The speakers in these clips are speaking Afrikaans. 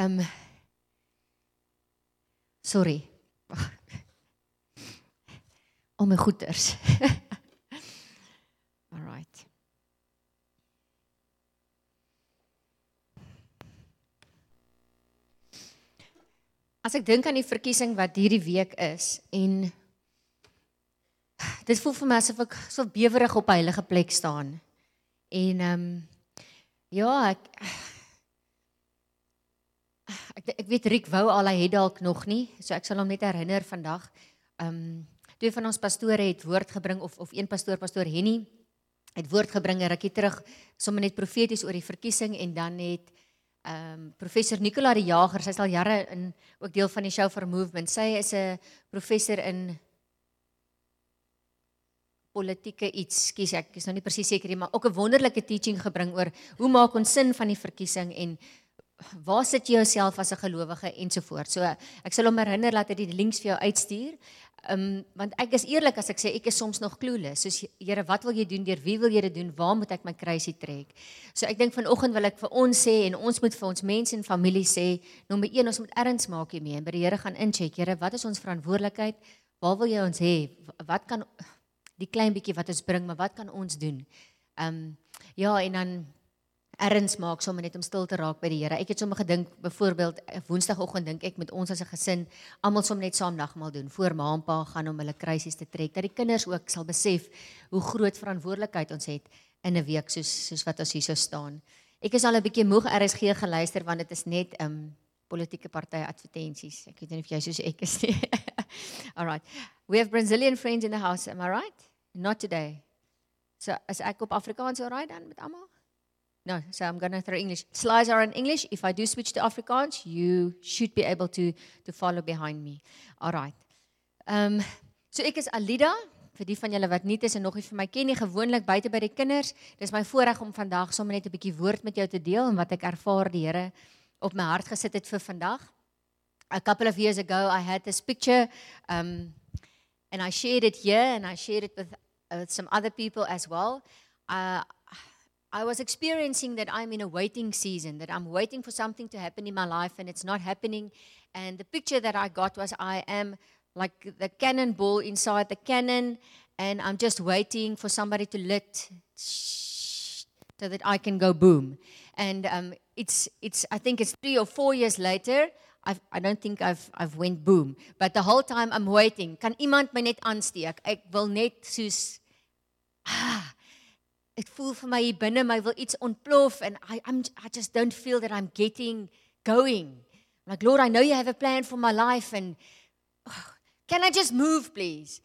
Sorry. Al my goeders. Alright. As ek dink aan die verkiesing wat hierdie week is, en dit voel vir my asof ek so bewerig op 'n heilige plek staan. En ja, ek weet Riek wou al, hy het dalk nog nie, so ek sal hom net herinner vandag. Twee van ons pastore het woord gebring, of een pastoor Henny, het woord gebring 'n rukkie terug, sommer net profeties oor die verkiesing, en dan het professor Nicola die Jager, sy is al jare ook deel van die Show for Movement, sy is 'n professor in politieke iets, skies, ek is nou nie presies seker nie, maar ook 'n wonderlike teaching gebring oor hoe maak ons sin van die verkiesing, en waar sit jy jouself as 'n gelowige, ensovoort. So, ek sal hom herinner, laat hy die links vir jou uitstuur, want ek is eerlik as ek sê, ek is soms nog clueless, soos, Here, wat wil jy doen, deur wie wil jy dit doen, waar moet ek my kruisie trek? So ek dink vanoggend wil ek vir ons sê, en ons moet vir ons mense en familie sê, nommer 1, ons moet erns maak hiermee, en by die Here gaan incheck, Here, wat is ons verantwoordelikheid, waar wil jy ons hê, wat kan, die klein bietjie wat ons bring, maar wat kan ons doen? Ja, en dan erns maak, sommer net om stil te raak by die Here. Ek het sommer gedink, byvoorbeeld, woensdagoggend dink ek met ons as 'n gesin, almal som net saam nagmaal doen, voor ma en pa gaan om hulle kruisies te trek, dat die kinders ook sal besef, hoe groot verantwoordelikheid ons het in 'n week, soos wat ons hier so staan. Ek is al 'n bietjie moeg RSG geluister, want dit is net politieke partye advertensies. Ek weet nie of jy soos ek is nie. Alright. We have Brazilian friends in the house, am I right? Not today. So, as ek op Afrikaans alright dan met almal? No, so I'm going to throw English. Slides are in English. If I do switch to Afrikaans, you should be able to follow behind me. Alright. So ek is Alida, vir die van julle wat nie is en nog nie vir my ken nie, gewoonlik buite by die kinders. Dis my voorreg om vandag sommer net 'n bietjie woord met jou te deel, en wat ek ervaar die Here op my hart gesit het vir vandag. A couple of years ago, I had this picture, and I shared it here, and I shared it with some other people as well. I was experiencing that I'm in a waiting season, that I'm waiting for something to happen in my life, and it's not happening. And the picture that I got was I am like the cannonball inside the cannon, and I'm just waiting for somebody to lit so that I can go boom. And I think it's 3 or 4 years later. I don't think I've went boom, but the whole time I'm waiting. Kan iemand my net aansteek? Ek wil net soos ek voel vir my hier binne, my wil iets ontplof, and I just don't feel that I'm getting going. Like, Lord, I know you have a plan for my life, and can I just move, please?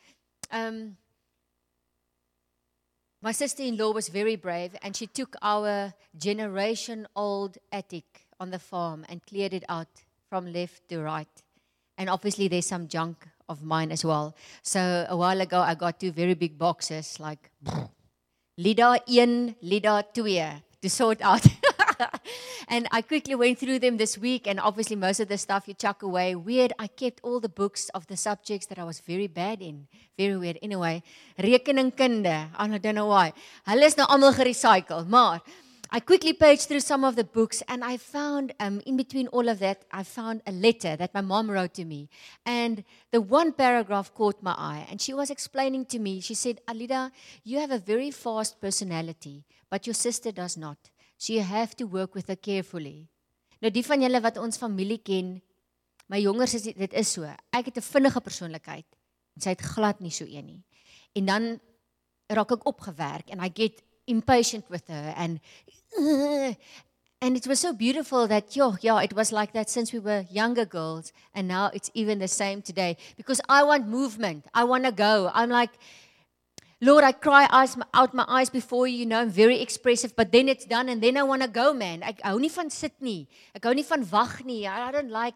My sister-in-law was very brave, and she took our generation-old attic on the farm and cleared it out from left to right. And obviously there's some junk of mine as well. So a while ago I got 2 very big boxes, like Lida 1, Lida 2, to sort out. And I quickly went through them this week, and obviously most of the stuff you chuck away. Weird, I kept all the books of the subjects that I was very bad in. Very weird. Anyway, rekeningkunde, I don't know why. Hulle is nou almal gerecycle, maar I quickly paged through some of the books, and I found, in between all of that, I found a letter that my mom wrote to me. And the one paragraph caught my eye, and she was explaining to me, she said, Alida, you have a very fast personality, but your sister does not. So you have to work with her carefully. Nou die van julle wat ons familie ken, my jongers is dit is so. Ek het 'n vinnige persoonlikheid, en sy het glad nie so een nie. En dan raak ek opgewerk, and I get impatient with her, and it was so beautiful that, it was like that since we were younger girls, and now it's even the same today, because I want movement, I want to go. I'm like, Lord, I cry out my eyes before you, I'm very expressive, but then it's done, and then I want to go, man. Ek hou nie van sit nie, ek hou nie van wag nie, I don't like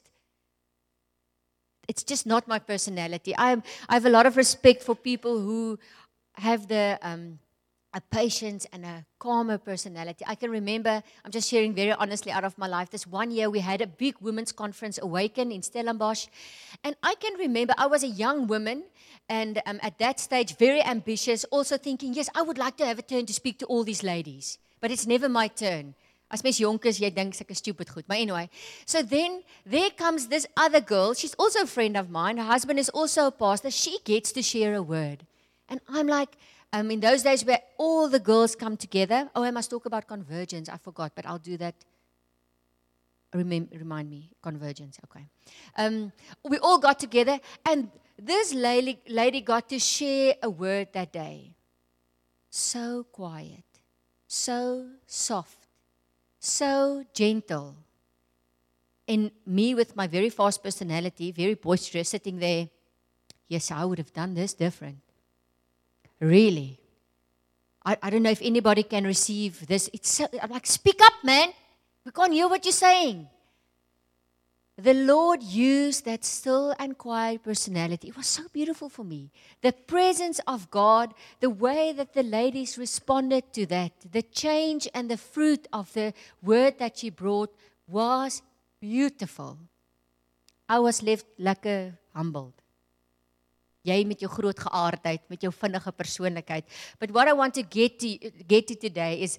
it's just not my personality. I have a lot of respect for people who have a patience and a calmer personality. I can remember, I'm just sharing very honestly out of my life, this one year we had a big women's conference, Awaken, in Stellenbosch. And I can remember, I was a young woman, and at that stage, very ambitious, also thinking, yes, I would like to have a turn to speak to all these ladies, but it's never my turn. As mens jonk is, jy dink sulke stupid goed. But anyway, so then there comes this other girl. She's also a friend of mine. Her husband is also a pastor. She gets to share a word. And I'm like, in those days where all the girls come together. Oh, I must talk about convergence. I forgot, but I'll do that. Remind me, convergence. Okay. We all got together, and this lady got to share a word that day. So quiet, so soft, so gentle. And me with my very fast personality, very boisterous, sitting there, yes, I would have done this different. Really. I don't know if anybody can receive this. I'm like, speak up, man. We can't hear what you're saying. The Lord used that still and quiet personality. It was so beautiful for me. The presence of God, the way that the ladies responded to that, the change and the fruit of the word that she brought was beautiful. I was left lekker humbled. Jy met jou groot geaardheid, met jou vinnige persoonlikheid. But what I want to get to today is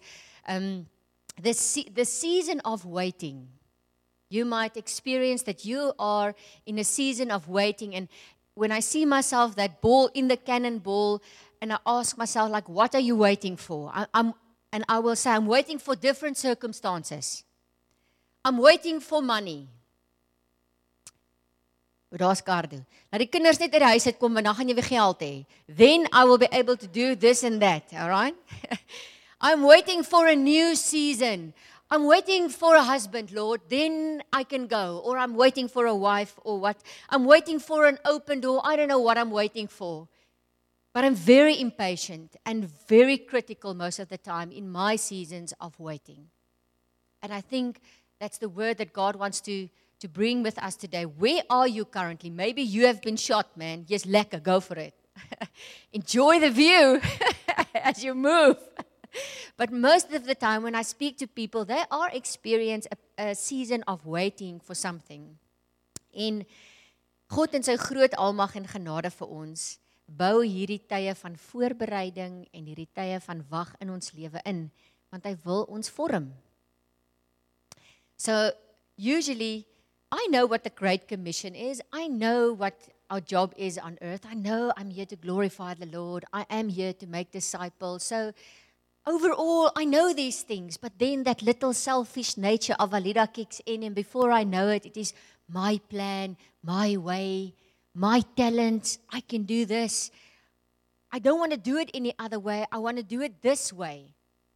the season of waiting. You might experience that you are in a season of waiting, and when I see myself, that ball in the cannonball, and I ask myself, like, what are you waiting for? And I will say, I'm waiting for different circumstances. I'm waiting for money. Daar's Cardo. Nou die kinders net uit die huis uitkom en dan gaan jy weer geld hê. Then I will be able to do this and that, all right? I'm waiting for a new season. I'm waiting for a husband, Lord, then I can go. Or I'm waiting for a wife or what. I'm waiting for an open door. I don't know what I'm waiting for. But I'm very impatient and very critical most of the time in my seasons of waiting. And I think that's the word that God wants to bring with us today. Where are you currently? Maybe you have been shot, man. Yes, lekker, go for it. Enjoy the view as you move. But most of the time when I speak to people, they are experiencing a season of waiting for something. En God in sy groot almag en genade vir ons bou hierdie tye van voorbereiding en hierdie tye van wag in ons lewe in, want hy wil ons vorm. So usually I know what the Great Commission is. I know what our job is on earth. I know I'm here to glorify the Lord. I am here to make disciples. So overall, I know these things, but then that little selfish nature of Alida kicks in, and before I know it, it is my plan, my way, my talents. I can do this. I don't want to do it any other way. I want to do it this way.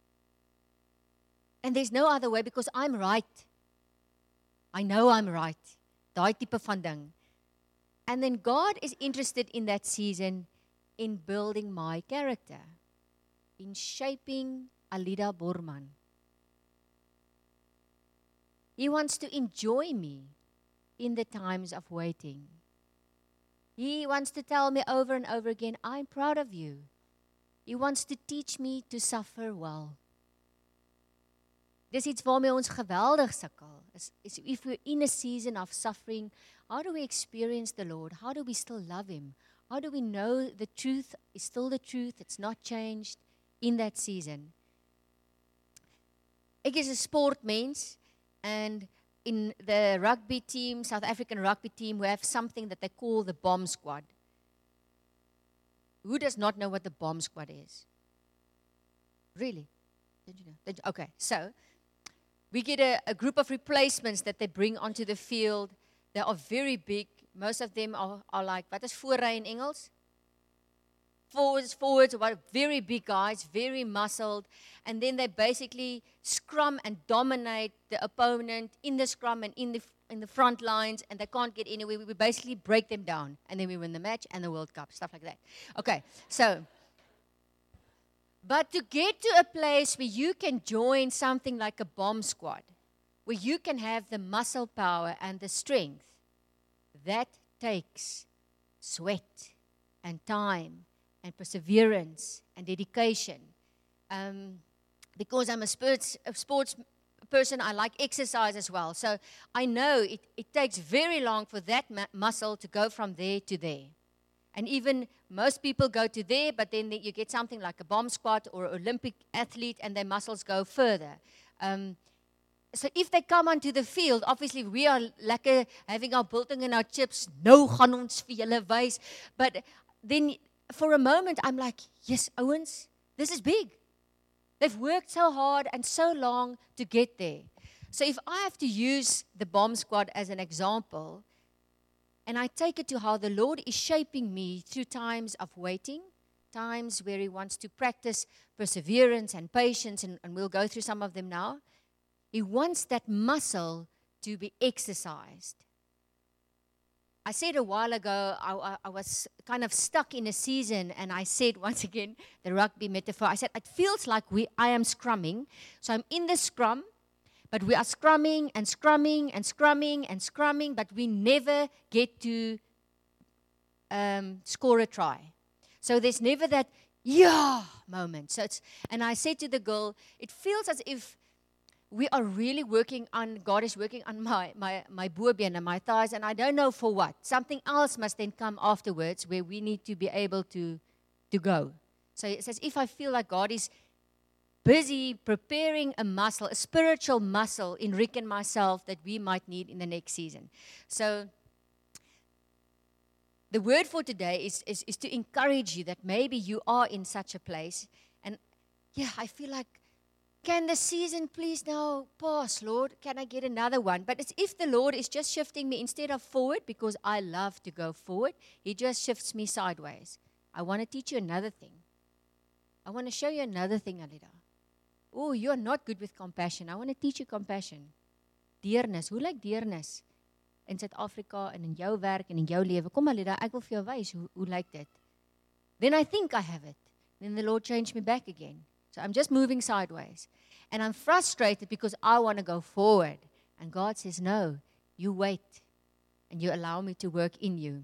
And there's no other way because I'm right. I know I'm right. Daai tipe van ding. And then God is interested in that season in building my character, in shaping Alida Borman. He wants to enjoy me in the times of waiting. He wants to tell me over and over again, I'm proud of you. He wants to teach me to suffer well. Dis iets waarmee ons geweldig sukkel. Is if we're in a season of suffering, how do we experience the Lord? How do we still love Him? How do we know the truth is still the truth? It's not changed in that season. Ek is 'n sportmens, and in the rugby team, South African rugby team, we have something that they call the bomb squad. Who does not know what the bomb squad is? Really? Did you know? Okay, so we get a group of replacements that they bring onto the field. They are very big. Most of them are like, wat is voorry in Engels? Forwards, very big guys, very muscled. And then they basically scrum and dominate the opponent in the scrum and in the front lines, and they can't get anywhere. We basically break them down, and then we win the match and the World Cup, stuff like that. Okay, so, but to get to a place where you can join something like a bomb squad, where you can have the muscle power and the strength, that takes sweat and time and perseverance and dedication. Because I'm a sports person, I like exercise as well. So I know it takes very long for that muscle to go from there to there. And even most people go to there, but then you get something like a bomb squad or Olympic athlete, and their muscles go further. So if they come onto the field, obviously we are lekker having our biltong and our chips. Nou gaan ons vir julle wys. But then for a moment I'm like, yes, Owens, this is big. They've worked so hard and so long to get there. So if I have to use the bomb squad as an example, and I take it to how the Lord is shaping me through times of waiting, times where He wants to practice perseverance and patience, and we'll go through some of them now. He wants that muscle to be exercised. I said a while ago, I was kind of stuck in a season, and I said once again, the rugby metaphor, I said, it feels like I am scrumming. So I'm in the scrum, but we are scrumming and scrumming and scrumming and scrumming, but we never get to score a try. So there's never that, yeah, moment. So and I said to the girl, it feels as if we are really working on, God is working on my boorbeen and my thighs, and I don't know for what. Something else must then come afterwards where we need to be able to go. So it's as if I feel like God is busy preparing a muscle, a spiritual muscle in Rick and myself that we might need in the next season. So the word for today is to encourage you that maybe you are in such a place. And yeah, I feel like, can the season please now pass, Lord? Can I get another one? But it's if the Lord is just shifting me instead of forward, because I love to go forward, He just shifts me sideways. I want to teach you another thing. I want to show you another thing, Alida. Oh, you're not good with compassion. I want to teach you compassion. Deernis. Hoe lyk deernis in Suid-Afrika en in jou werk en in jou lewe? Kom Alida, ek wil vir jou wys hoe lyk dit. Then I think I have it. Then the Lord changed me back again. So I'm just moving sideways. And I'm frustrated because I want to go forward. And God says, no, you wait. And you allow me to work in you.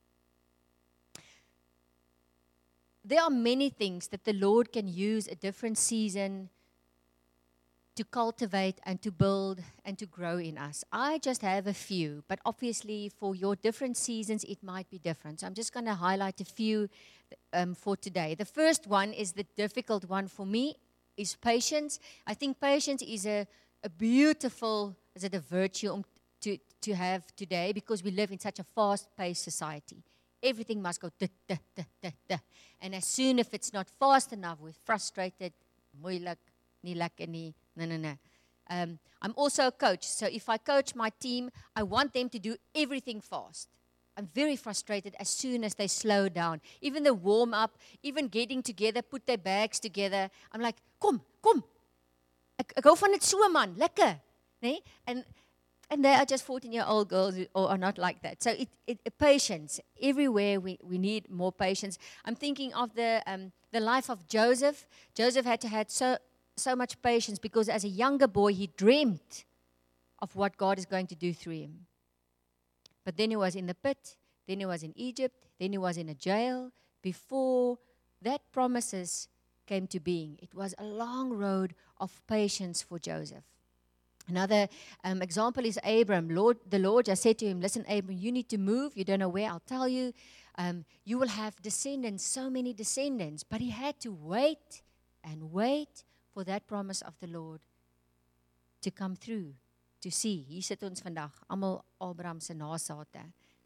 There are many things that the Lord can use a different season to cultivate and to build and to grow in us. I just have a few, but obviously for your different seasons, it might be different. So I'm just going to highlight a few for today. The first one is the difficult one for me, is patience. I think patience is a beautiful, is it a virtue to have today, because we live in such a fast-paced society. Everything must go da. And as soon as it's not fast enough, we're frustrated, moeilik, nie lekker nie, no. I'm also a coach, so if I coach my team, I want them to do everything fast. I'm very frustrated as soon as they slow down. Even the warm-up, even getting together, put their bags together. I'm like, kom. Ek hou van dit so man, lekker. Nee? And they are just 14-year-old girls who are not like that. So patience. Everywhere we need more patience. I'm thinking of the life of Joseph. Joseph had to have so much patience because as a younger boy, he dreamt of what God is going to do through him. But then he was in the pit, then he was in Egypt, then he was in a jail, before that promises came to being. It was a long road of patience for Joseph. Another example is Abram. The Lord just said to him, listen, Abram, you need to move. You don't know where. I'll tell you. You will have descendants, so many descendants. But he had to wait and wait for that promise of the Lord to come through, to see. Hier sit ons vandag, almal Abraham se nasate.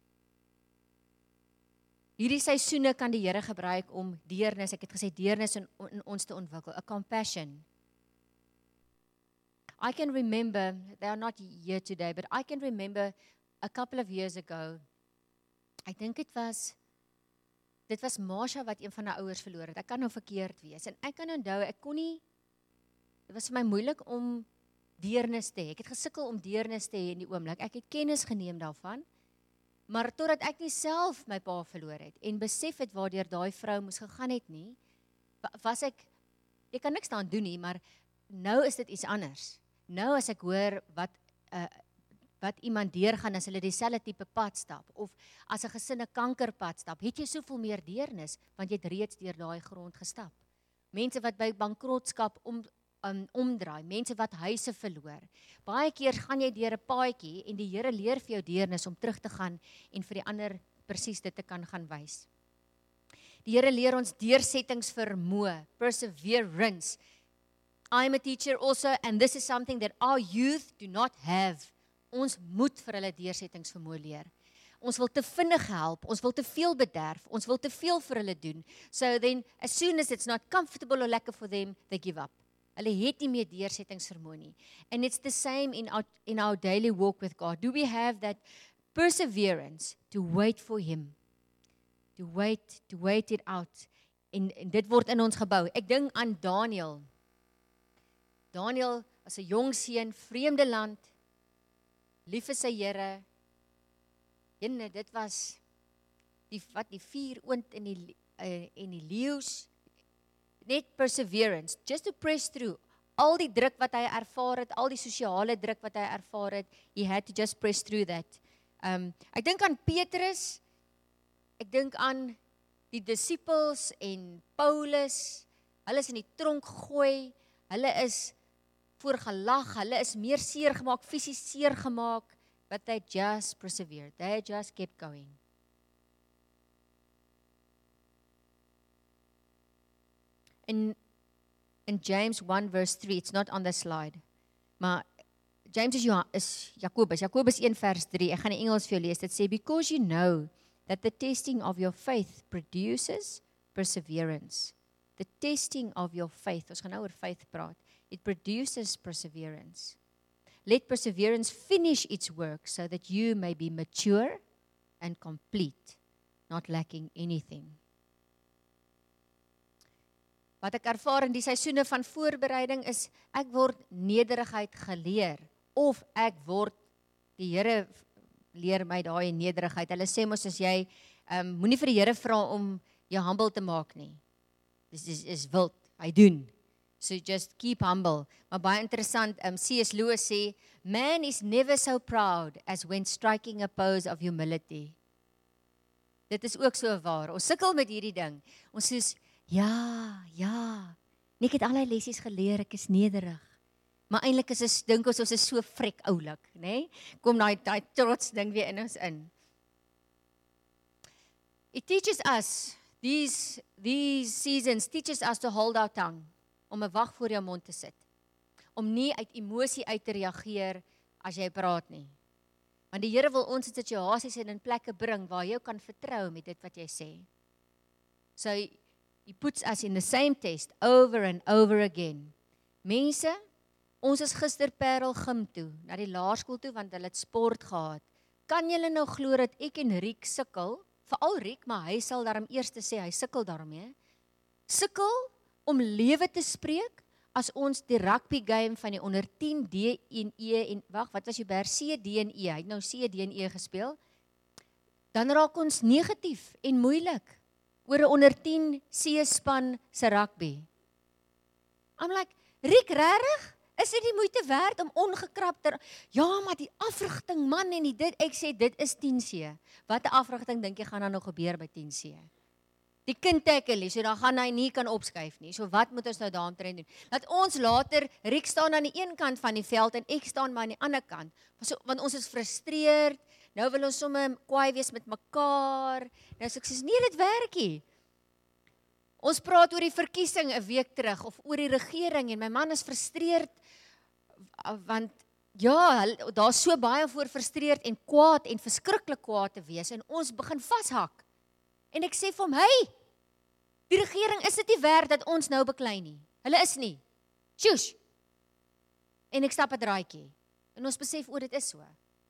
Hierdie seisoene kan die Here gebruik om deernis, ek het gesê deernis in ons te ontwikkel, a compassion. I can remember, they are not here today, but I can remember a couple of years ago, ek dink dit was Marsha wat een van haar ouers verloor het. Ek kan nou verkeerd wees. En ek kan onthou, dit was vir my moeilik om deernis te hê. Ek het gesukkel om deernis te hê in die oomblik. Ek het kennis geneem daarvan, maar totdat ek nie self my pa verloor het en besef het waardeur daai vrou moes gegaan het nie, was ek kan niks daaraan doen nie, maar nou is dit iets anders. Nou as ek hoor wat iemand deurgaan as hulle dieselfde tipe pad stap, of as 'n gesin 'n kankerpad stap, het jy soveel meer deernis, want jy het reeds deur daai grond gestap. Mense wat by bankrotskap omdraai, mense wat huise verloor. Baie keer gaan jy deur 'n paadjie en die Here leer vir jou deernis om terug te gaan en vir die ander presies dit te kan gaan wys. Die Here leer ons deursettingsvermoë, perseverance. I'm a teacher also, and this is something that our youth do not have. Ons moet vir hulle deursettingsvermoë leer. Ons wil te vinnig help, ons wil te veel bederf, ons wil te veel vir hulle doen. So then, as soon as it's not comfortable or lekker for them, they give up. Hulle het nie meer deursettingsvermoë nie. And it's the same in our daily walk with God. Do we have that perseverance to wait for him? To wait it out. En dit word in ons gebou. Ek dink aan Daniel. Daniel as 'n jong seun, vreemde land, lief vir sy Here. En dit was die vuur oond en die leeu's, net perseverance, just to press through. Al die druk wat hy ervaar het, al die sosiale druk wat hy ervaar het, he had to just press through that. Ek dink aan Petrus, ek dink aan die disippels en Paulus, hulle is in die tronk gegooi, hulle is voorgelag, hulle is meer seer gemaak, fisies seer gemaak, but they just persevered, they just kept going. In James 1 verse 3, it's not on the slide, maar James is Jakobus 1 vers 3, ek gaan in Engels vir jou lees, dit sê, because you know that the testing of your faith produces perseverance. The testing of your faith, ons gaan nou oor faith praat, it produces perseverance. Let perseverance finish its work so that you may be mature and complete, not lacking anything. Wat ek ervaar in die seisoene van voorbereiding is, ek word nederigheid geleer, of ek word, die Here leer my daai nederigheid. Hulle sê mos as jy, moenie vir die Here vra om jou humble te maak nie. Dis is wild, hy doen. So just keep humble. Maar baie interessant, C.S. Lewis sê, man is never so proud as when striking a pose of humility. Dit is ook so waar. Ons sukkel met hierdie ding. Ons sê, ja, ek het al die lessies geleer, ek is nederig. Maar eintlik dink ons is so frek oulik, né? Kom daai trots ding weer in ons in. It teaches us, these seasons teaches us to hold our tongue, om 'n wag voor jou mond te sit. Om nie uit emosie uit te reageer as jy praat nie. Want die Here wil ons in situasies en in plekke bring waar jy kan vertrou met dit wat jy sê. So he puts us in the same test over and over again. Mense, ons is gister Parel Gym toe, na die laerskool toe, want hulle het sport gehad. Kan julle nou glo dat ek en Riek sukkel, veral Riek, maar hy sal daarom eers sê, hy sukkel daarmee, sukkel om lewe te spreek, as ons die rugby game van die onder 10 D en E, en wat was jy ber, C, D en E, hy het nou C, D en E gespeel, dan raak ons negatief en moeilik, oor 'n onder 10 C-span se rugby. I'm like, Riek, regtig? Is dit die moeite werd om ongekrap te... Ja, maar die afrigting, man, en dit, ek sê, dit is 10C. Wat 'n afrigting dink jy gaan dan nog gebeur by 10C? Die kind tackle, so dan gaan hy nie kan opskuif nie. So wat moet ons nou daaromtrent doen? Dat ons later, Riek staan aan die een kant van die veld en ek staan maar aan die ander kant. So, want ons is frustreerd, nou wil ons sommer kwaai wees met mekaar. Nou so ek sê, nee, dit werk nie. Ons praat oor die verkiesing 'n week terug, of oor die regering, en my man is frustreerd, want ja, daar's so baie voor frustreerd en kwaad en verskriklik kwaad te wees, en ons begin vashak. En ek sê vir hom, hey, die regering is dit nie werd dat ons nou beklei nie. Hulle is nie. Sjoes. En ek stap 'n draadjie. En ons besef, dit is so.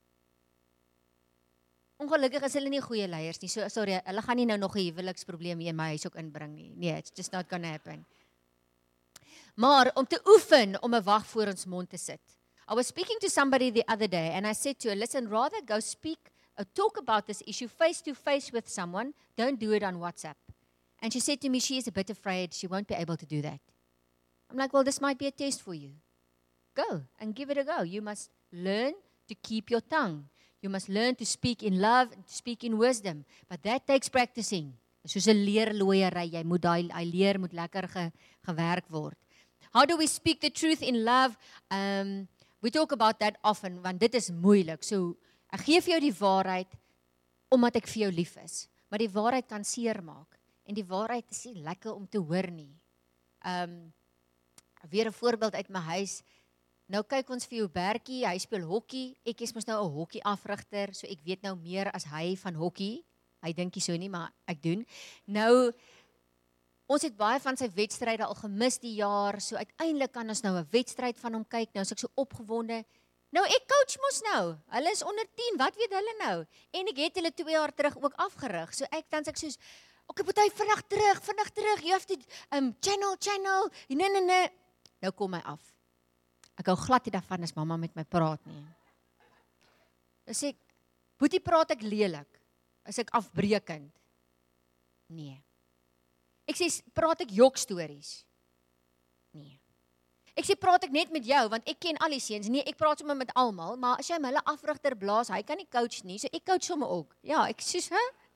Ongelukkig is hulle nie goeie leiers nie. So, sorry, hulle gaan nie nou nog 'n huweliksprobleem hier in my huis ook inbring nie. Nee, it's just not gonna happen. Maar om te oefen om 'n wag voor ons mond te sit. I was speaking to somebody the other day and I said to her, listen, rather go talk about this issue face to face with someone, don't do it on WhatsApp. And she said to me, she is a bit afraid she won't be able to do that. I'm like, well, this might be a test for you. Go and give it a go. You must learn to keep your tongue. You must learn to speak in love, to speak in wisdom. But that takes practicing. Soos 'n leerlooiery, jy moet daai leer moet lekker gewerk word. How do we speak the truth in love? We talk about that often, want dit is moeilik. So, ek gee vir jou die waarheid, omdat ek vir jou lief is. Maar die waarheid kan seer maak. En die waarheid is nie lekker om te hoor nie. Weer 'n voorbeeld uit my huis. Nou kyk ons vir jou Bertjie, hy speel hokkie. Ek is mos nou 'n hokkie afrigter, so ek weet nou meer as hy van hokkie. Hy dink nie so nie, maar ek doen. Nou ons het baie van sy wedstryde al gemis die jaar, so uiteindelik kan ons nou 'n wedstryd van hom kyk. Nou is ek so opgewonde. Nou ek coach mos nou. Hulle is onder 10, wat weet hulle nou? En ek het hulle 2 jaar terug ook afgerig. So ek dan sê ek soos, "Oké, party vinnig terug. You have to channel. Nee. Nou kom hy af. Ek hou glad nie daarvan as mamma met my praat nie. Dan sê ek, "Boetie, praat ek lelik? Is ek afbreekend?" Nee. Ek sê, "Praat ek jokstories?" Nee. Ek sê, "Praat ek net met jou, want ek ken al die seuns." Nee, ek praat sommer met almal, maar as jy hulle afrigter blaas, hy kan nie coach nie, so ek coach sommer ook. Ja, ek sê,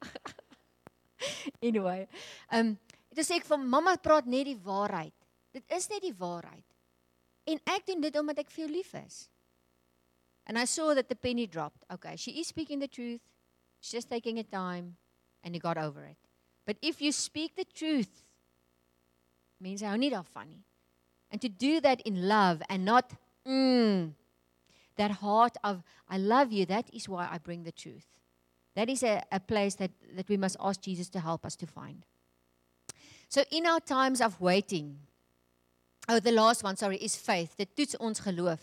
Anyway, toe sê ek vir mamma, praat net die waarheid. Dit is net die waarheid. En ek doen dit omdat ek vir jou lief is. And I saw that the penny dropped. Okay, she is speaking the truth. She's just taking her time and he got over it. But if you speak the truth, mense hou nie daarvan nie. And to do that in love and not that heart of I love you, that is why I bring the truth. That is a place that we must ask Jesus to help us to find. So in our times of waiting, the last one, is faith. Dit toets ons geloof.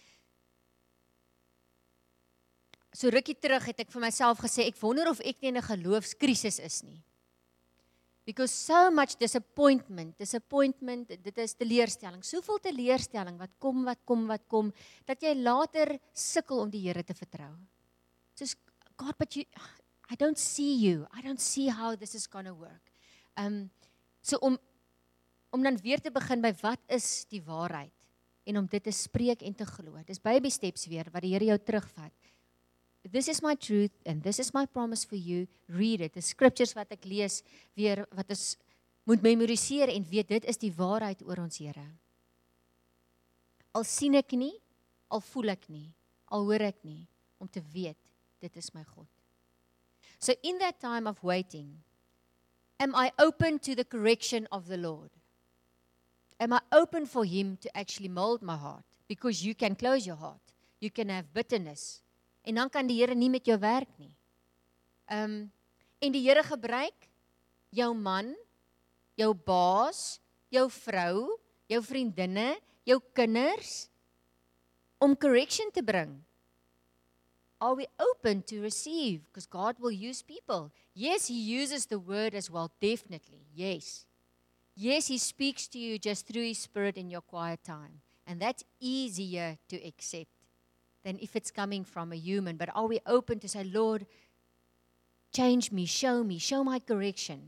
So rukkie terug het ek vir myself gesê, ek wonder of ek nie in 'n geloofskrisis is nie. Because so much disappointment, dit is teleurstelling. Soveel teleurstelling wat kom, dat jy later sukkel om die Here te vertrou. Soos, God, but I don't see you. I don't see how this is going to work. So om dan weer te begin by wat is die waarheid en om dit te spreek en te glo. Dis baby steps weer wat die Here jou terugvat. This is my truth and this is my promise for you. Read it. The scriptures wat ek lees weer wat ons moet memoriseer en weet dit is die waarheid oor ons Here. Al sien ek nie, al voel ek nie, al hoor ek nie, om te weet dit is my God. So in that time of waiting, am I open to the correction of the Lord? Am I open for Him to actually mold my heart? Because you can close your heart. You can have bitterness. En dan kan die Here nie met jou werk nie. En die Here gebruik jou man, jou baas, jou vrou, jou vriendinne, jou kinders, om correction te bring. Are we open to receive? Because God will use people. Yes, He uses the word as well, definitely. Yes. Yes, He speaks to you just through His Spirit in your quiet time. And that's easier to accept than if it's coming from a human. But are we open to say, Lord, change me, show my correction?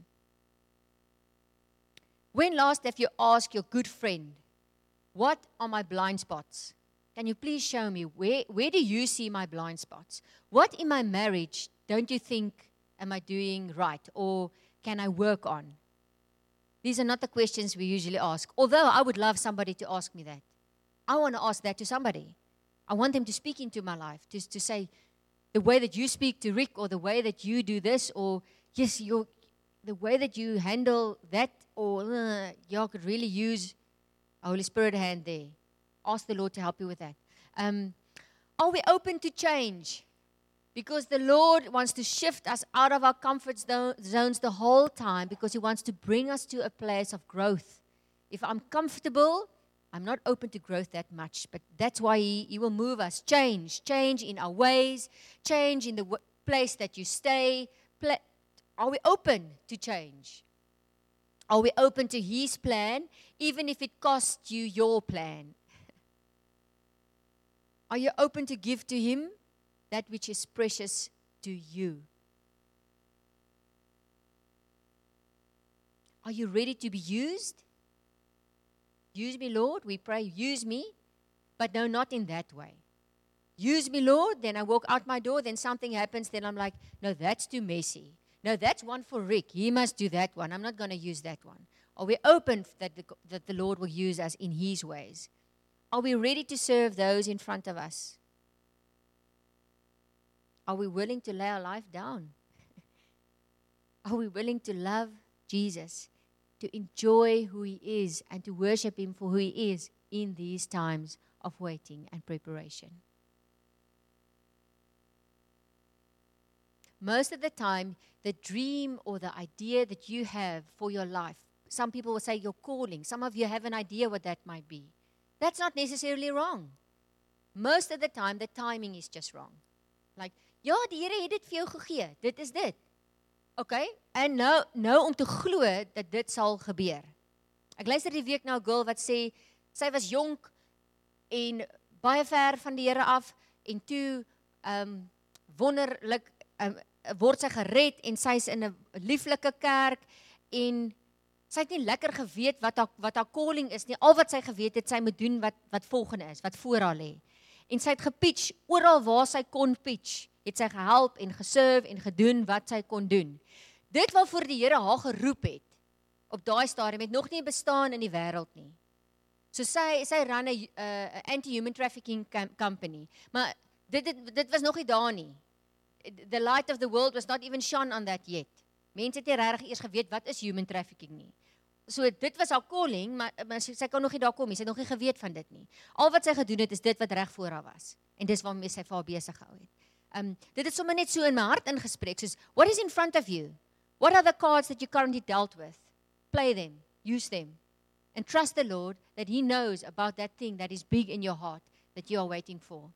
When last have you asked your good friend, what are my blind spots? Can you please show me, where do you see my blind spots? What in my marriage don't you think am I doing right or can I work on? These are not the questions we usually ask, although I would love somebody to ask me that. I want to ask that to somebody. I want them to speak into my life, to say, the way that you speak to Rick, or the way that you do this, or yes, the way that you handle that, or you could really use a Holy Spirit hand there. Ask the Lord to help you with that. Are we open to change? Because the Lord wants to shift us out of our comfort zones the whole time, because He wants to bring us to a place of growth. If I'm comfortable, I'm not open to growth that much, but that's why He will move us. Change in our ways, change in the place that you stay. Are we open to change? Are we open to His plan, even if it costs you your plan? Are you open to give to Him that which is precious to you? Are you ready to be used? Use me, Lord, we pray, use me, but no, not in that way. Use me, Lord, then I walk out my door, then something happens, then I'm like, no, that's too messy. No, that's one for Rick. He must do that one. I'm not going to use that one. Are we open that the Lord will use us in His ways? Are we ready to serve those in front of us? Are we willing to lay our life down? Are we willing to love Jesus to enjoy who He is and to worship Him for who He is in these times of waiting and preparation. Most of the time, the dream or the idea that you have for your life, some people will say your calling, some of you have an idea what that might be. That's not necessarily wrong. Most of the time, the timing is just wrong. Like, ja, die Here het dit vir jou gegee, dit is dit. Okay, en nou om te glo dat dit sal gebeur. Ek luister die week na 'n girl wat sê, sy was jonk en baie ver van die Here af, en toe wonderlik word sy gered, en sy is in 'n lieflike kerk, en sy het nie lekker geweet wat haar calling is nie. Al wat sy geweet het, sy moet doen wat volgende is, wat voor haar lê. En sy het gepitch, oral waar sy kon pitch, het sy gehelp en geserve en gedoen wat sy kon doen. Dit waarvoor die Here haar geroep het, op daai stadium het nog nie bestaan in die wêreld nie. So sy run 'n anti-human trafficking company, maar dit was nog nie daar nie. The light of the world was not even shone on that yet. Mense het nie regtig eers geweet wat is human trafficking nie. So dit was haar calling, maar sy kon nog nie daar kom nie, sy het nog nie geweet van dit nie. Al wat sy gedoen het, is dit wat reg voor haar was. En dis waarmee sy vir haar besig gehou het. Dit het sommer net so in my hart ingespreek, soos, what is in front of you? What are the cards that you currently dealt with? Play them, use them, and trust the Lord that He knows about that thing that is big in your heart that you are waiting for.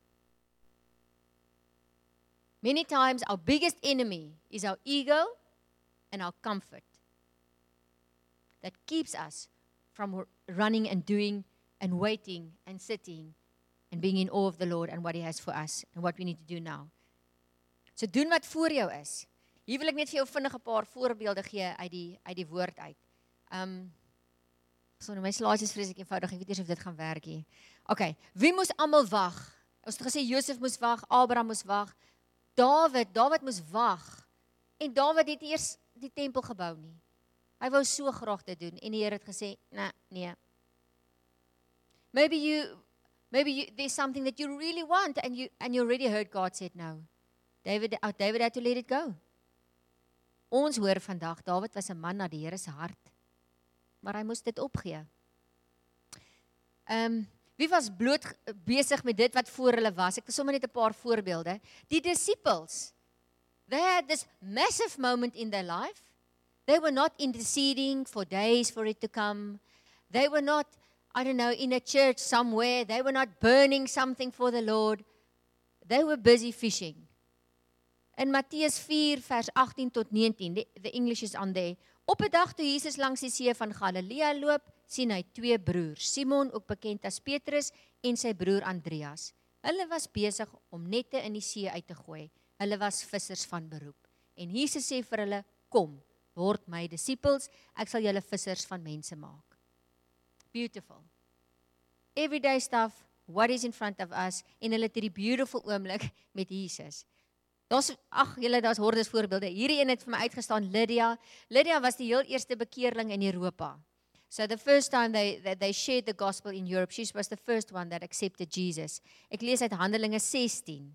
Many times our biggest enemy is our ego and our comfort that keeps us from running and doing and waiting and sitting and being in awe of the Lord and what He has for us and what we need to do now. So doen wat voor jou is. Hier wil ek net vir jou vinnig 'n paar voorbeelde gee uit die woord uit. So my slides is vreeslik eenvoudig, ek weet eers of dit gaan werk hier. Okay, wie moes almal wag? Ons het gesê Josef moes wag, Abraham moes wag, Dawid moes wag. En Dawid het eers die tempel gebou nie. Hy wou so graag dit doen en die Here het gesê, nee. Maybe there's something that you really want and you already heard God said no. David had to let it go. Ons hoor vandag, Dawid was 'n man na die Here se hart, maar hy moes dit opgee. Wie was bloot besig met dit wat voor hulle was? Ek wil sommer net 'n paar voorbeelde. Die disippels, they had this massive moment in their life. They were not interceding for days for it to come. They were not, in a church somewhere. They were not burning something for the Lord. They were busy fishing. In Matteus 4 vers 18 tot 19, the English is on there. Op 'n dag toe Jesus langs die see van Galilea loop, sien hy 2 broers, Simon, ook bekend as Petrus, en sy broer Andreas. Hulle was besig om nette in die see uit te gooi. Hulle was vissers van beroep. En Jesus sê vir hulle, kom, word my disippels, ek sal julle vissers van mense maak. Beautiful. Everyday stuff, what is in front of us, en hulle het hierdie beautiful oomblik met Jesus. Daar's hordes voorbeelde. Hierdie een het vir my uitgestaan, Lydia. Lydia was die heel eerste bekeerling in Europa. So the first time they shared the gospel in Europe, she was the first one that accepted Jesus. Ek lees uit Handelinge 16.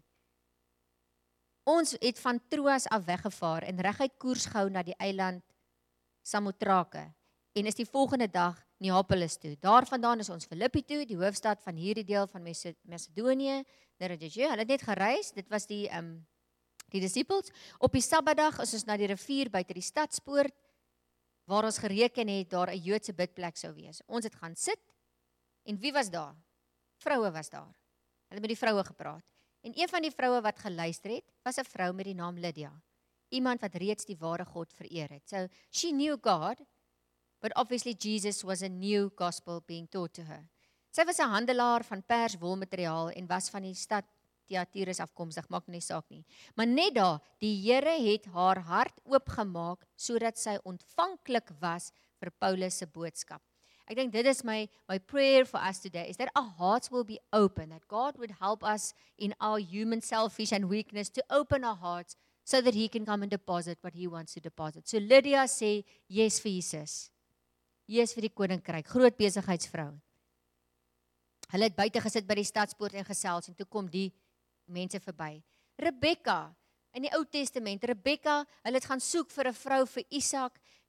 Ons het van Troas af weggevaar en reguit koers gehou na die eiland Samothrake en is die volgende dag Neapolis toe. Daarvandaan is ons Filippi toe, die hoofstad van hierdie deel van Macedonië. Hulle het net gereis, dit was die disippels. Op die Sabbatdag is ons na die rivier buite die stadspoort, waar ons gereken het daar 'n Joodse bidplek sou wees. Ons het gaan sit, en wie was daar? Vroue was daar. Hulle het met die vroue gepraat. En een van die vroue wat geluister het, was 'n vrou met die naam Lydia. Iemand wat reeds die ware God vereer het. So, she knew God, but obviously Jesus was a new gospel being taught to her. Sy was 'n handelaar van pers wolmateriaal en was van die stad Thyatira afkomstig, maak nie saak nie. Maar net daar, die Here het haar hart oopgemaak sodat sy ontvanklik was vir Paulus se boodskap. Ek dink dit is my prayer for us today, is that our hearts will be open, that God would help us in our human selfish and weakness to open our hearts so that He can come and deposit what He wants to deposit. So Lydia sê, yes vir Jesus. Yes vir die koninkryk, groot besigheidsvrou. Hulle het buite gesit by die stadspoort en gesels en toe kom die mense verby. Rebekka, in die Ou Testament, Rebekka, hulle het gaan soek vir 'n vrou vir Isak.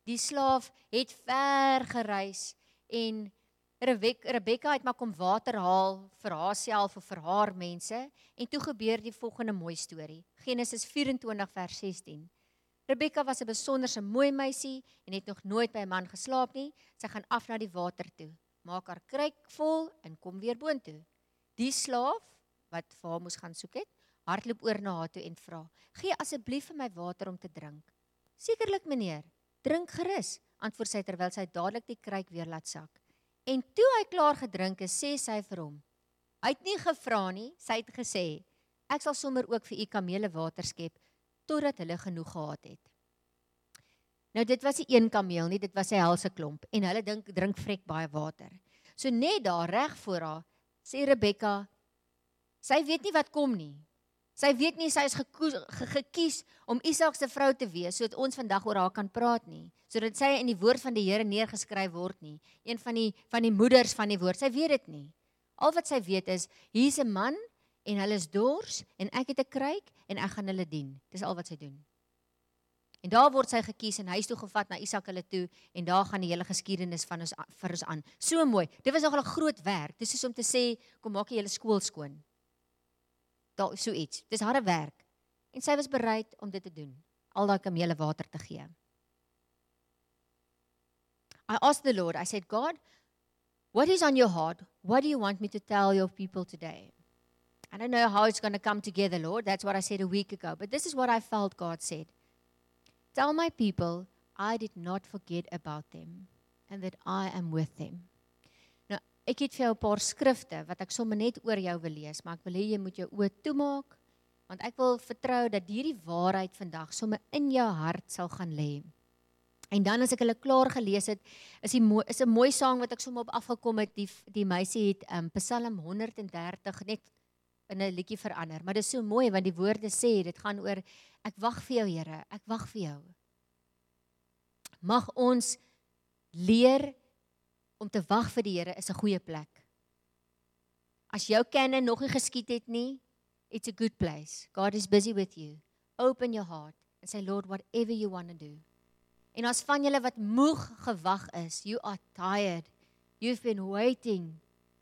Die slaaf het ver gereis en Rebekka het maar kom water haal vir haarself of vir haar mense en toe gebeur die volgende mooi storie. Genesis 24 vers 16. Rebekka was 'n besonderse mooi meisie en het nog nooit by 'n man geslaap nie. Sy gaan af na die water toe, maak haar kruik vol en kom weer boontoe. Die slaaf wat vir haar moes gaan soek het, hardloop oor na haar toe en vra: "Gee asseblief vir my water om te drink." "Sekerlik, meneer, drink gerus," antwoord sy terwyl sy dadelik die kruik weer laat sak. En toe hy klaar gedrink is, sê sy vir hom: "Hy het nie gevra nie, sy het gesê: Ek sal sommer ook vir u kamele water skep totdat hulle genoeg gehad het." Nou dit was nie een kameel nie, dit was 'n helse klomp en hulle drink vrek baie water. So net daar reg voor haar sê Rebekka, sy weet nie wat kom nie. Sy weet nie sy is gekies om Isak se vrou te wees sodat ons vandag oor haar kan praat nie, sodat sy in die woord van die Here neergeskryf word nie, een van die moeders van die woord. Sy weet dit nie. Al wat sy weet is hier's 'n man en hulle is dors en ek het 'n kruik en ek gaan hulle dien. Dis al wat sy doen. En daar word sy gekies en huis toe gevat na Isak hulle toe en daar gaan die hele geskiedenis van ons vir ons aan. So mooi. Dit was nogal 'n groot werk. Dis soos om te sê kom maak jy julle skool skoon. Daar so iets. Dis harde werk. En sy was bereid om dit te doen. Al daai kamele water te gee. I asked the Lord, I said, God, what is on your heart? What do you want me to tell your people today? I don't know how it's going to come together, Lord. That's what I said a week ago. But this is what I felt God said. Tell my people, I did not forget about them and that I am with them. Nou, ek het vir jou 'n paar skrifte wat ek sommer net oor jou wil lees, maar ek wil hê jy moet jou oë toemaak, want ek wil vertrou dat hierdie waarheid vandag sommer in jou hart sal gaan lê. En dan as ek hulle klaar gelees het, is 'n mooi sang wat ek sommer op afgekom het. Die meisie het Psalm 130 net in 'n liedjie verander, maar dit is so mooi want die woorde sê dit gaan oor ek wag vir jou Here, ek wag vir jou. Mag ons leer om te wag vir die Here is 'n goeie plek. As jou kenne nog nie geskied het nie, it's a good place. God is busy with you. Open your heart and say, Lord, whatever you want to do. En as van julle wat moeg gewag is, you are tired. You've been waiting.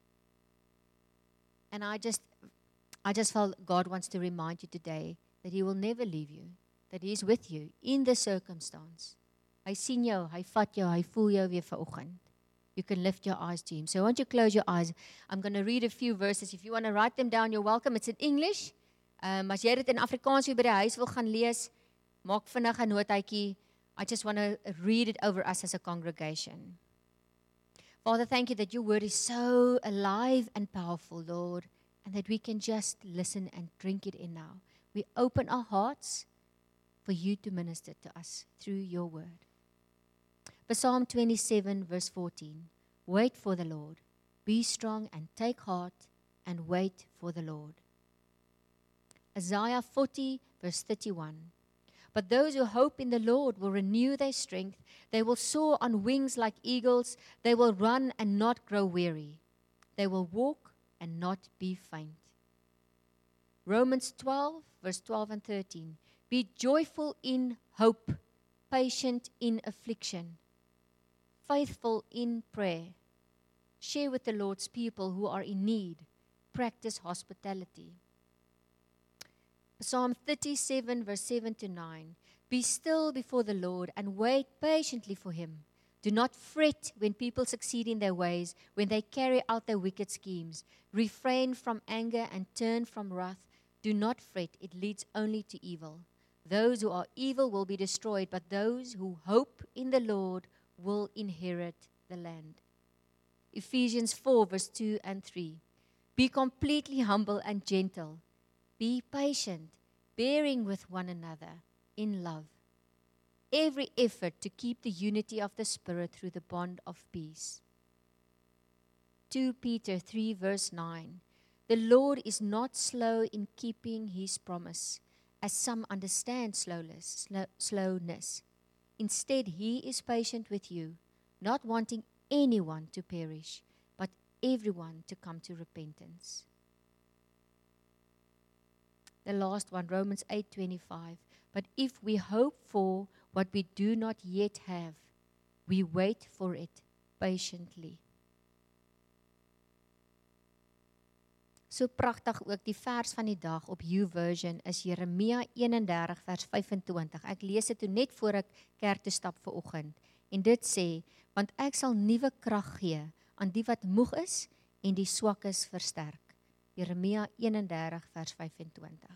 And I just felt God wants to remind you today that He will never leave you, that He is with you in the circumstance. Hy sien jou, hy vat jou, hy voel jou weer vanoggend. You can lift your eyes to Him. So won't you close your eyes? I'm going to read a few verses. If you want to write them down, you're welcome. It's in English. As jy dit in Afrikaans by die huis wil gaan lees, maak vinnig 'n notaatjie. I just want to read it over us as a congregation. Father, thank you that your word is so alive and powerful, Lord, and that we can just listen and drink it in now. We open our hearts for you to minister to us through your word. Psalm 27 verse 14. Wait for the Lord. Be strong and take heart and wait for the Lord. Isaiah 40 verse 31. But those who hope in the Lord will renew their strength. They will soar on wings like eagles. They will run and not grow weary. They will walk and not be faint. Romans 12, verse 12 and 13. Be joyful in hope, patient in affliction, faithful in prayer. Share with the Lord's people who are in need. Practice hospitality. Psalm 37, verse 7 to 9. Be still before the Lord and wait patiently for Him. Do not fret when people succeed in their ways, when they carry out their wicked schemes. Refrain from anger and turn from wrath. Do not fret, it leads only to evil. Those who are evil will be destroyed, but those who hope in the Lord will inherit the land. Ephesians 4, verse 2 and 3. Be completely humble and gentle. Be patient, bearing with one another in love. Every effort to keep the unity of the Spirit through the bond of peace. 2 Peter 3 verse 9. The Lord is not slow in keeping His promise, as some understand slowness. Instead, He is patient with you, not wanting anyone to perish, but everyone to come to repentance. The last one, Romans 8:25. But if we hope for what we do not yet have, We wait for it patiently. So pragtig ook die vers van die dag op YouVersion is Jeremia 31 vers 25. Ek lees dit toe net voor ek kerk toe stap vanoggend. En dit sê, want ek sal nuwe krag gee aan die wat moeg is en die swakkes versterk. Jeremia 31 vers 25.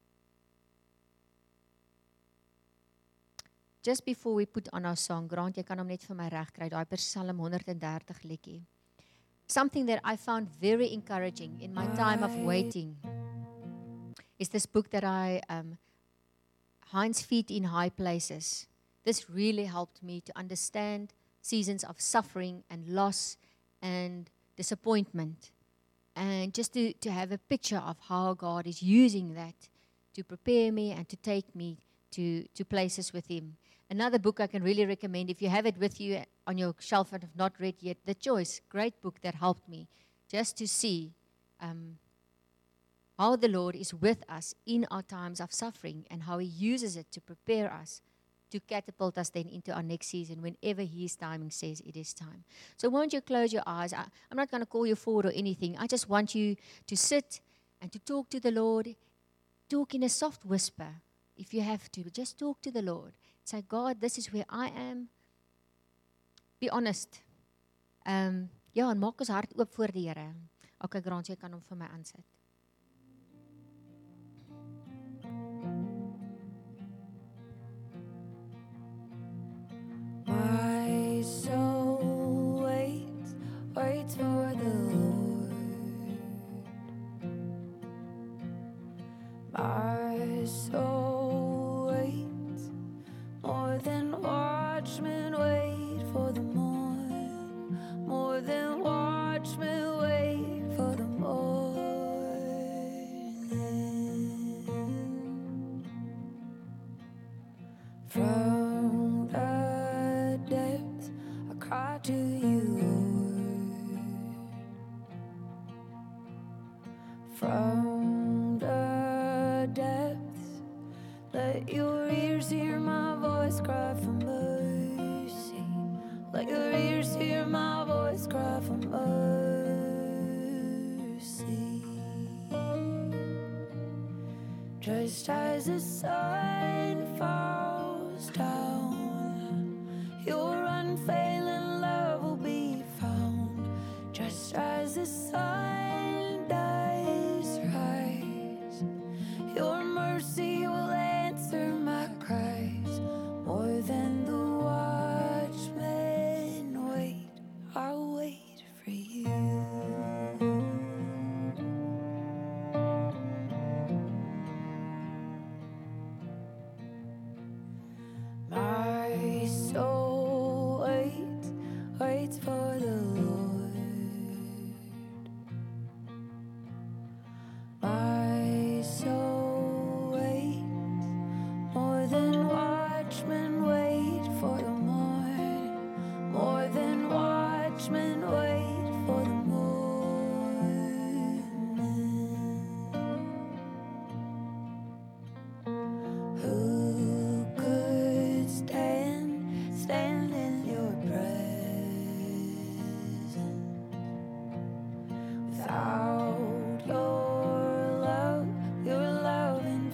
Just before we put on our song, Grant, jy kan hom net vir my reg kry, daai Psalm 130 liedjie. Something that I found very encouraging in my time of waiting is this book that Heinz Feet in High Places. This really helped me to understand seasons of suffering and loss and disappointment, and just to have a picture of how God is using that to prepare me and to take me to places with Him. Another book I can really recommend, if you have it with you on your shelf and have not read yet, The Choice, great book that helped me just to see how the Lord is with us in our times of suffering and how He uses it to prepare us to catapult us then into our next season whenever His timing says it is time. So won't you close your eyes? I'm not going to call you forward or anything. I just want you to sit and to talk to the Lord. Talk in a soft whisper. If you have to, just talk to the Lord. Say, God, this is where I am. Be honest. Ja, en maak ons hart oop voor die Here. Okay, Grant, jy kan hom vir my aansit. My soul waits for the Lord. My soul waits more than watchmen wait for the morn. More than watchmen wait for the morn. From the depths I cry to you, Lord. From the depths, let your ears hear my voice cry for mercy. Let your ears hear my voice cry for mercy. Just as the sun falls down, your unfailing love will be found. Just as the sun does rise, your mercy will answer my cries. More than the watchmen wait, I'll wait for you. My soul waits for the Lord. My soul waits more than watchmen wait for the morn. More than watchmen wait for the morn. Who could stand in your presence without your love and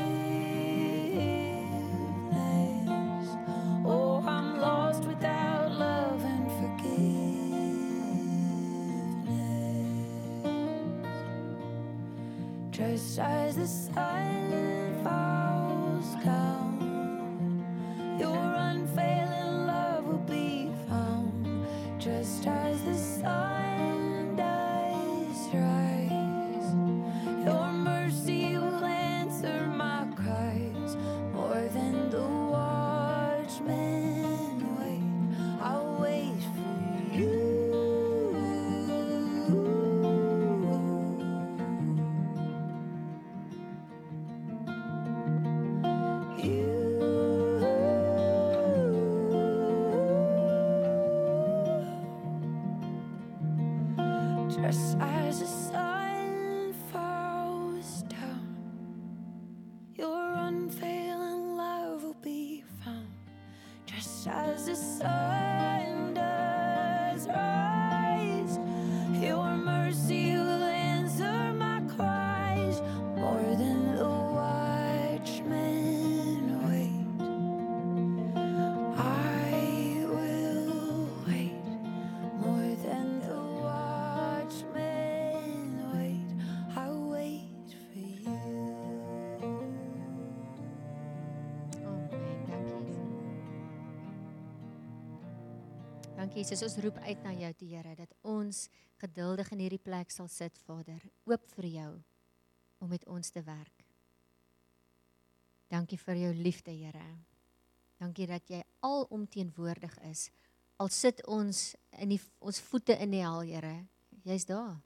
forgiveness? Oh, I'm lost without love and forgiveness. Just as the sun falls down, your unfailing love will be found. Just as the sun does rise, your mercy will answer my cries. More than the watchmen wait, I'll wait for you. Just as the sun falls down, your unfailing love will be found. Just just as the sun does rise. Your mercy will answer my cries more than the watchmen wait. I will wait more than the watchmen wait. I'll wait for you. Dankie Jesus, ons roep uit na jou toe Here, dat ons geduldig in hierdie plek sal sit, Vader, oop vir jou, om met ons te werk. Dankie vir jou liefde, Here. Dankie dat jy alomteenwoordig is, al sit ons ons voete in die hel, Here, jy's daar.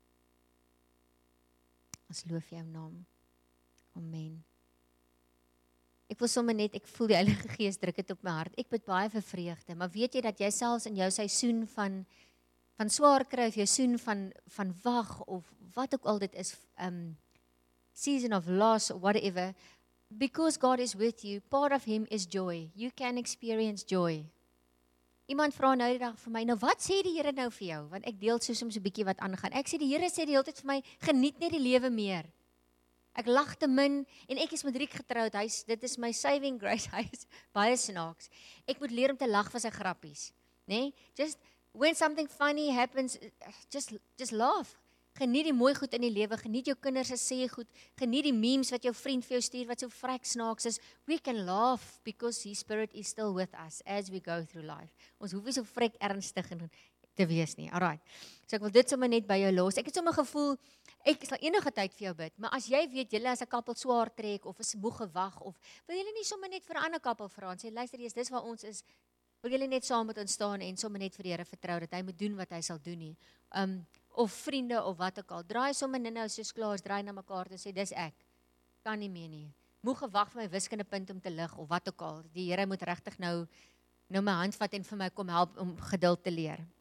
Ons loof jou naam. Amen. Ek wil sommer net, ek voel die Heilige Gees druk dit op my hart. Ek bid baie vir vreugde, maar weet jy dat jy selfs in jou seisoen van swaar kry, of jou seisoen van wag, of wat ook al dit is, season of loss, or whatever, because God is with you, part of him is joy. You can experience joy. Iemand vra nou die dag vir my, nou wat sê die Here nou vir jou? Want ek deel soms 'n bietjie wat aangaan. Ek sê die Here sê die hele tyd vir my, geniet net die lewe meer. Ek lag te min, en ek is met Riek getroud, dit is my saving grace, hy is baie snaaks. Ek moet leer om te lag vir sy grappies, né? Just, when something funny happens, just laugh. Geniet die mooi goed in die lewe, geniet jou kinders se sê goed, geniet die memes wat jou vriend vir jou stuur, wat so vrek snaaks is. We can laugh, because his spirit is still with us, as we go through life. Ons hoef nie so vrek ernstig te wees nie, alright. So ek wil dit sommer net by jou los. Ek het sommer gevoel, ek sal enige tyd vir jou bid, maar as jy weet, julle as 'n kappel swaar trek, of is moeg gewag, of wil julle nie sommer net vir 'n ander kappel vra, en sê, luister eers, dis waar ons is, wil julle net saam met ons staan, en sommer net vir die Here vertrou, dat hy moet doen wat hy sal doen nie, of vriende, of wat ook al, draai sommer nou soos klaar, draai na mekaar, en sê, dis ek, kan nie meer nie, moeg gewag vir my wiskundepunt om te lig, of wat ook al, die Here moet regtig nou my hand vat, en vir my kom help om geduld te leer.